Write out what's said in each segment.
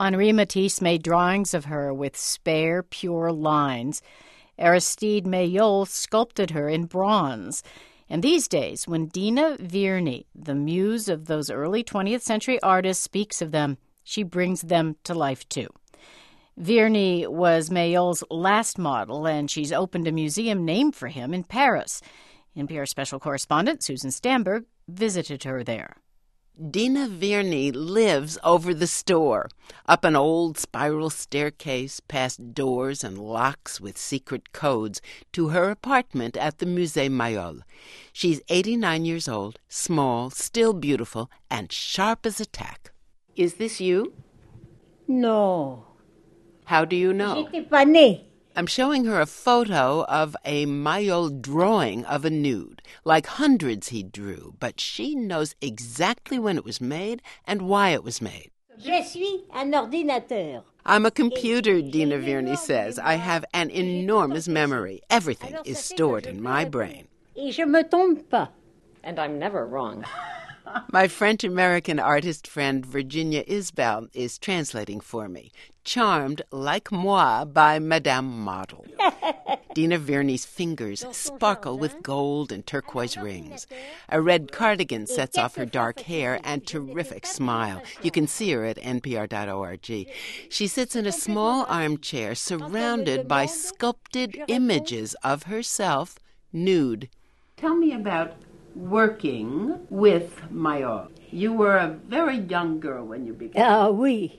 Henri Matisse made drawings of her with spare, pure lines. Aristide Maillol sculpted her in bronze. And these days, when Dina Virni, the muse of those early 20th century artists, speaks of them, she brings them to life too. Virni was Maillol's last model, and she's opened a museum named for him in Paris. NPR special correspondent Susan Stamberg visited her there. Dina Virni lives over the store, up an old spiral staircase, past doors and locks with secret codes, to her apartment at the Musée Maillol. She's 89 years old, small, still beautiful, and sharp as a tack. Is this you? No. How do you know? J'étais pas née. I'm showing her a photo of a Maillol drawing of a nude, like hundreds he drew, but she knows exactly when it was made and why it was made. Je suis un ordinateur. I'm a computer, Dina Virni says. I have an enormous memory. Everything is stored in my brain. Et je me trompe pas. And I'm never wrong. My French-American artist friend Virginia Isbell is translating for me, charmed, like moi, by Madame Model. Dina Virni's fingers sparkle with gold and turquoise rings. A red cardigan sets off her dark hair and terrific smile. You can see her at npr.org. She sits in a small armchair surrounded by sculpted images of herself nude. Tell me about working with Maillol. You were a very young girl when you began. Ah oui,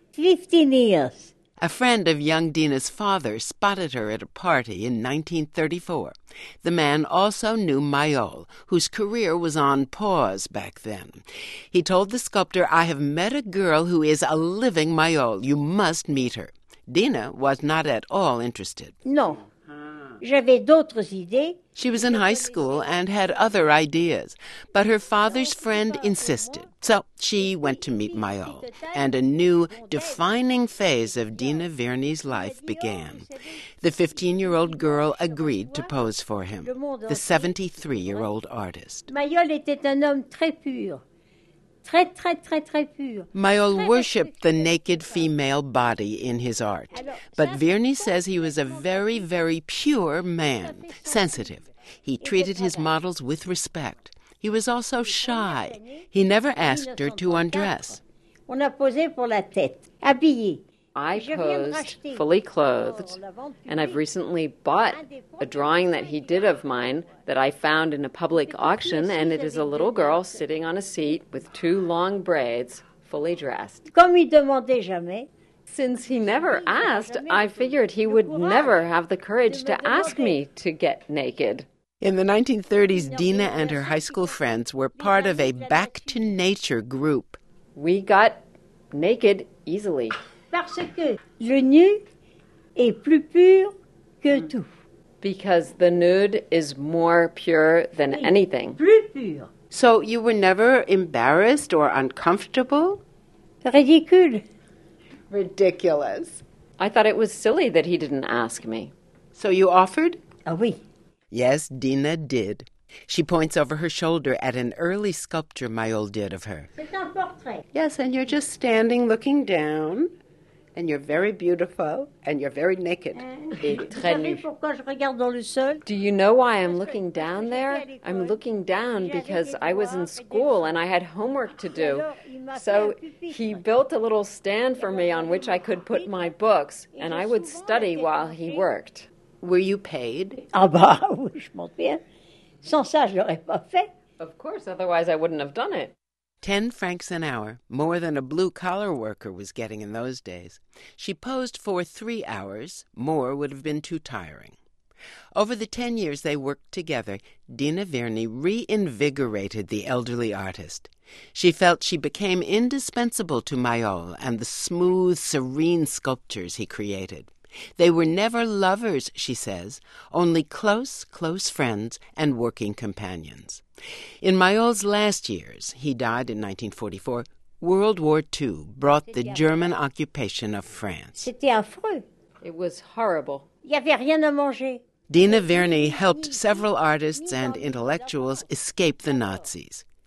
15 years. A friend of young Dina's father spotted her at a party in 1934. The man also knew Maillol, whose career was on pause back then. He told the sculptor, "I have met a girl who is a living Maillol. You must meet her." Dina was not at all interested. Non. J'avais d'autres idées. She was in high school and had other ideas, but her father's friend insisted. So she went to meet Maillol, and a new, defining phase of Dina Virni's life began. The 15-year-old girl agreed to pose for him, the 73-year-old artist. Maillol était un homme très pur. Très, très, très, très pur. Maillol worshipped the naked female body in his art, but Virni says he was a very, very pure man, sensitive. He treated his models with respect. He was also shy. He never asked her to undress. On a posé pour la tête, habillé. I posed fully clothed, and I've recently bought a drawing that he did of mine that I found in a public auction, and it is a little girl sitting on a seat with two long braids, fully dressed. Comme il demandait jamais. Since he never asked, I figured he would never have the courage to ask me to get naked. In the 1930s, Dina and her high school friends were part of a Back to Nature group. We got naked easily. Parce que le nu est plus pur que tout. Because the nude is more pure than anything. Plus pur. So you were never embarrassed or uncomfortable? Ridicule. Ridiculous. I thought it was silly that he didn't ask me. So you offered? Ah oui. Yes, Dina did. She points over her shoulder at an early sculpture Maillol did of her. C'est un portrait. Yes, and you're just standing looking down, and you're very beautiful, and you're very naked. Et très nu. Pourquoi je regarde dans le sol? Do you know why I'm looking down there? I'm looking down because I was in school and I had homework to do. So he built a little stand for me on which I could put my books, and I would study while he worked. Were you paid? Ah bah oui, je m'en souviens. Sans ça, je l'aurais pas fait. Of course, otherwise I wouldn't have done it. 10 francs an hour, more than a blue-collar worker was getting in those days. She posed for 3 hours. More would have been too tiring. Over the 10 years they worked together, Dina Virni reinvigorated the elderly artist. She felt she became indispensable to Maillol and the smooth, serene sculptures he created. They were never lovers, she says, only close, close friends and working companions. In Maillol's last years, he died in 1944, World War II brought the German occupation of France. C'était affreux. It was horrible. Il n'y avait rien à manger. Dina Virni helped several artists and intellectuals escape the Nazis.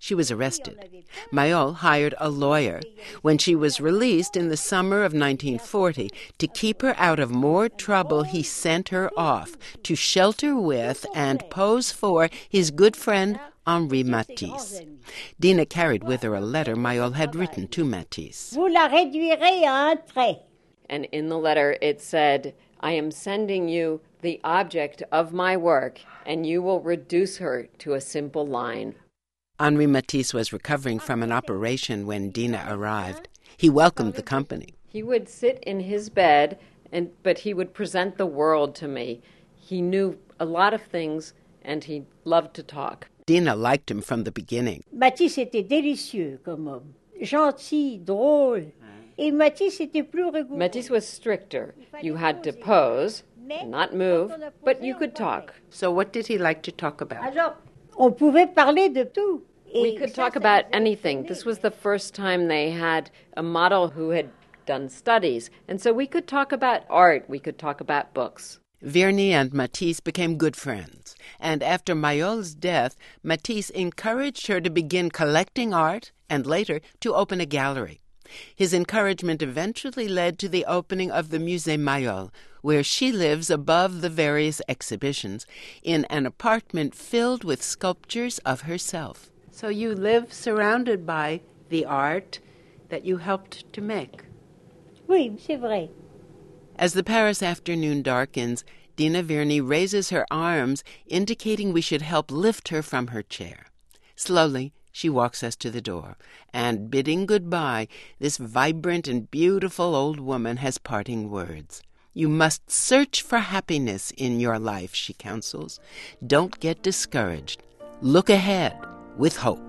She was arrested. Mayol hired a lawyer. When she was released in the summer of 1940, to keep her out of more trouble, he sent her off to shelter with and pose for his good friend Henri Matisse. Dina carried with her a letter Mayol had written to Matisse. Vous la réduirez à un trait. And in the letter it said, I am sending you the object of my work, and you will reduce her to a simple line. Henri Matisse was recovering from an operation when Dina arrived. He welcomed the company. He would sit in his bed, but he would present the world to me. He knew a lot of things, and he loved to talk. Dina liked him from the beginning. Matisse était délicieux comme homme. Gentil, drôle. Et Matisse était plus rigoureux. Matisse was stricter. You had to pose, not move, but you could talk. So what did he like to talk about? Alors, on pouvait parler de tout. We could talk about anything. This was the first time they had a model who had done studies. And so we could talk about art. We could talk about books. Virni and Matisse became good friends. And after Mayol's death, Matisse encouraged her to begin collecting art and later to open a gallery. His encouragement eventually led to the opening of the Musée Mayol, where she lives above the various exhibitions in an apartment filled with sculptures of herself. So you live surrounded by the art that you helped to make. Oui, c'est vrai. As the Paris afternoon darkens, Dina Virni raises her arms, indicating we should help lift her from her chair. Slowly, she walks us to the door, and bidding goodbye, this vibrant and beautiful old woman has parting words. You must search for happiness in your life, she counsels. Don't get discouraged. Look ahead with hope.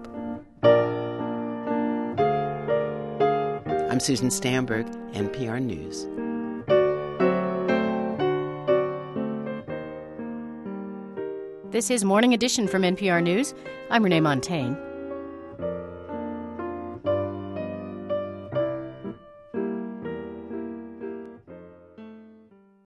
I'm Susan Stamberg, NPR News. This is Morning Edition from NPR News. I'm Renee Montaigne.